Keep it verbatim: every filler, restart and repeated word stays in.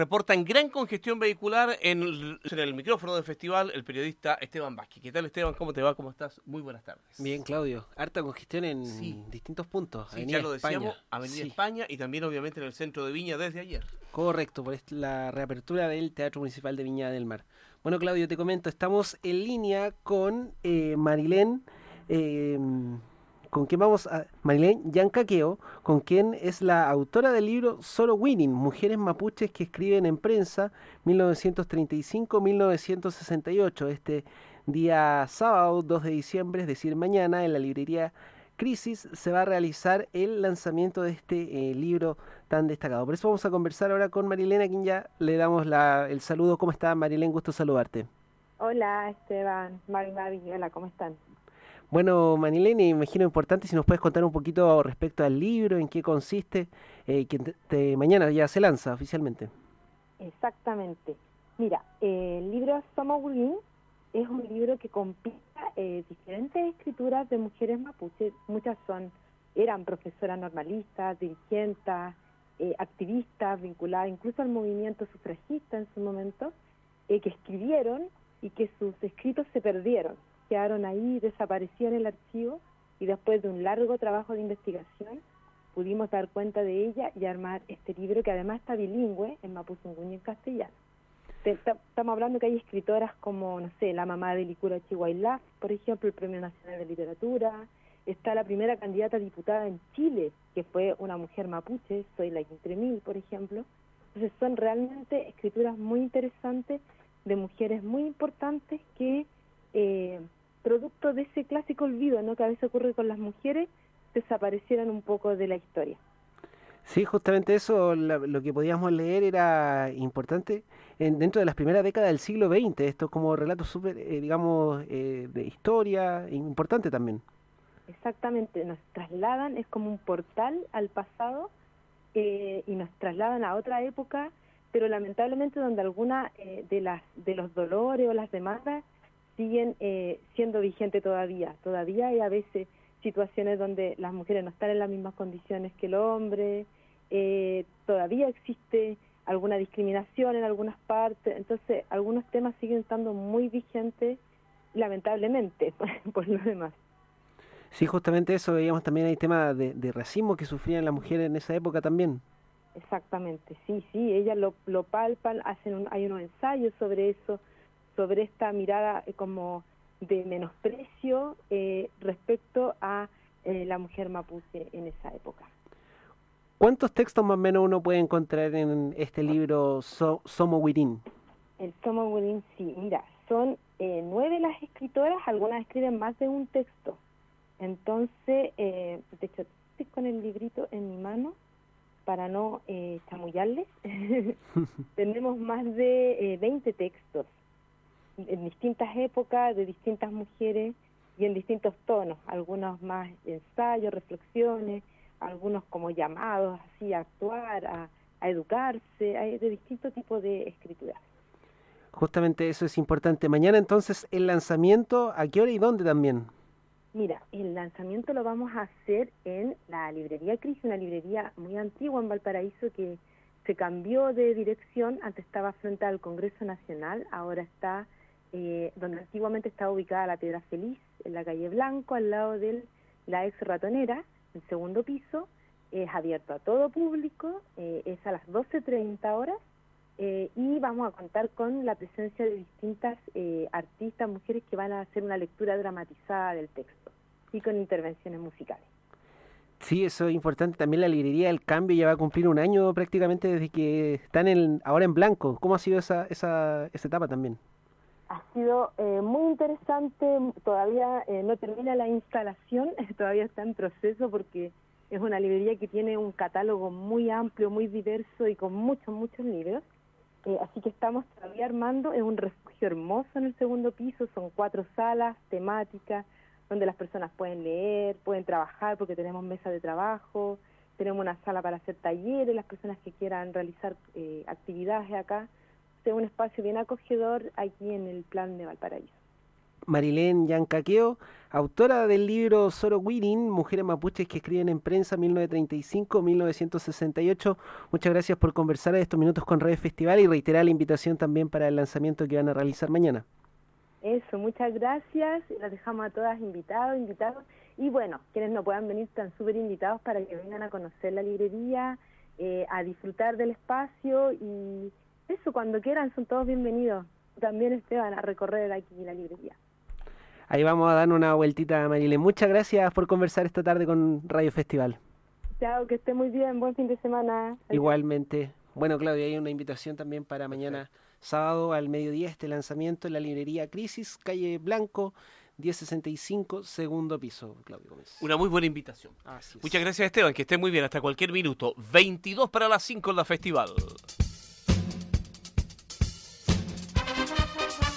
Reportan gran congestión vehicular en el, en el micrófono del festival el periodista Esteban Vázquez. ¿Qué tal, Esteban? ¿Cómo te va? ¿Cómo estás? Muy buenas tardes. Bien, Claudio. Harta congestión en Sí. distintos puntos. Sí, Avenida ya lo España. decíamos, Avenida Sí, España y también obviamente en el centro de Viña desde ayer. correcto, por est- la reapertura del Teatro Municipal de Viña del Mar. Bueno, Claudio, te comento, estamos en línea con eh, Marilén, eh, con quien vamos a... Marilén Yancaqueo, con quien es la autora del libro Solo Winning, Mujeres Mapuches que escriben en prensa mil novecientos treinta y cinco a mil novecientos sesenta y ocho. Este día sábado dos de diciembre, es decir, mañana, en la librería Crisis se va a realizar el lanzamiento de este eh, libro tan destacado. Por eso vamos a conversar ahora con Marilena, a quien ya le damos la, el saludo. ¿Cómo está, Marilén? Gusto saludarte. Hola, Esteban, Mari, Mari, hola, ¿cómo están? Bueno, Marilén, me imagino importante si nos puedes contar un poquito respecto al libro, en qué consiste, eh, que te- te- mañana ya se lanza oficialmente. Exactamente. Mira, eh, el libro Somos Win es un libro que compila eh, diferentes escrituras de mujeres mapuches. Muchas son, eran profesoras normalistas, dirigentes, eh, activistas vinculadas incluso al movimiento sufragista en su momento, eh, que escribieron y que sus escritos se perdieron, quedaron ahí, desaparecieron en el archivo, y después de un largo trabajo de investigación pudimos dar cuenta de ella y armar este libro que además está bilingüe en mapuzungún y en castellano. Te- ta- Estamos hablando que hay escritoras como, no sé, la mamá de Licura Chihuahua, por ejemplo, el Premio Nacional de Literatura. Está la primera candidata a diputada en Chile, que fue una mujer mapuche, Soy la Quintremil, por ejemplo. Entonces son realmente escrituras muy interesantes de mujeres muy importantes que, eh, producto de ese clásico olvido, ¿no?, que a veces ocurre con las mujeres, desaparecieron un poco de la historia. Sí, justamente eso, la- lo que podíamos leer era importante en, dentro de las primeras décadas del siglo veinte. Esto es como relatos súper, eh, digamos, eh, de historia, importante también. Exactamente, nos trasladan, es como un portal al pasado, eh, y nos trasladan a otra época, pero lamentablemente donde algunas eh, de las de los dolores o las demandas siguen eh, siendo vigentes todavía. Todavía hay a veces situaciones donde las mujeres no están en las mismas condiciones que el hombre, eh, todavía existe alguna discriminación en algunas partes, entonces algunos temas siguen estando muy vigentes, lamentablemente, por lo demás. Sí, justamente eso, veíamos también hay temas de, de racismo que sufrían las mujeres en esa época también. Exactamente, sí, sí, ellas lo, lo palpan, hacen un, hay unos ensayos sobre eso, sobre esta mirada eh, como de menosprecio eh, respecto a eh, la mujer mapuche en esa época. ¿Cuántos textos más o menos uno puede encontrar en este libro so, Somo Wirin? El Tomo William, sí, mira, son eh, nueve las escritoras, algunas escriben más de un texto. Entonces, eh, de hecho, estoy con el librito en mi mano para no eh, chamullarles. Tenemos más de eh, veinte textos en distintas épocas, de distintas mujeres y en distintos tonos, algunos más ensayos, reflexiones, algunos como llamados así a actuar, a, a educarse, hay de distintos tipos de escrituras. Justamente eso es importante. Mañana entonces el lanzamiento, ¿a qué hora y dónde también? Mira, el lanzamiento lo vamos a hacer en la librería Crisis, una librería muy antigua en Valparaíso que se cambió de dirección. Antes estaba frente al Congreso Nacional, ahora está eh, donde antiguamente estaba ubicada la Piedra Feliz, en la calle Blanco, al lado de la ex ratonera, el segundo piso. Es abierto a todo público, eh, es a las doce treinta horas, eh, y vamos a contar con la presencia de distintas eh, artistas, mujeres que van a hacer una lectura dramatizada del texto y con intervenciones musicales. Sí, eso es importante. También la librería El Cambio ya va a cumplir un año prácticamente desde que están en, ahora en blanco. ¿Cómo ha sido esa, esa, esa etapa también? Ha sido eh, muy interesante, todavía eh, no termina la instalación, todavía está en proceso porque es una librería que tiene un catálogo muy amplio, muy diverso y con muchos, muchos libros. Eh, así que estamos todavía armando, es un refugio hermoso en el segundo piso, son cuatro salas temáticas donde las personas pueden leer, pueden trabajar porque tenemos mesa de trabajo, tenemos una sala para hacer talleres, las personas que quieran realizar eh, actividades acá. Es un espacio bien acogedor aquí en el plan de Valparaíso. Marilén Yancaqueo, autora del libro Sorowirin, Mujeres Mapuches que escriben en prensa mil novecientos treinta y cinco a mil novecientos sesenta y ocho. Muchas gracias por conversar estos minutos con Radio Festival y reiterar la invitación también para el lanzamiento que van a realizar mañana. Eso, muchas gracias. Las dejamos a todas invitados, invitados. Y bueno, quienes no puedan venir están súper invitados para que vengan a conocer la librería, eh, a disfrutar del espacio y eso, cuando quieran son todos bienvenidos. También Esteban, a recorrer aquí la librería. Ahí vamos a dar una vueltita, Marilén. Muchas gracias por conversar esta tarde con Radio Festival. Chao, que esté muy bien. Buen fin de semana. Adiós. Igualmente. Bueno, Claudia, hay una invitación también para mañana sábado al mediodía, este lanzamiento en la librería Crisis, calle Blanco, diez sesenta y cinco, segundo piso, Claudio Gómez. Una muy buena invitación. Así es. Muchas gracias, Esteban, que esté muy bien. Hasta cualquier minuto. veintidós para las cinco en la Festival.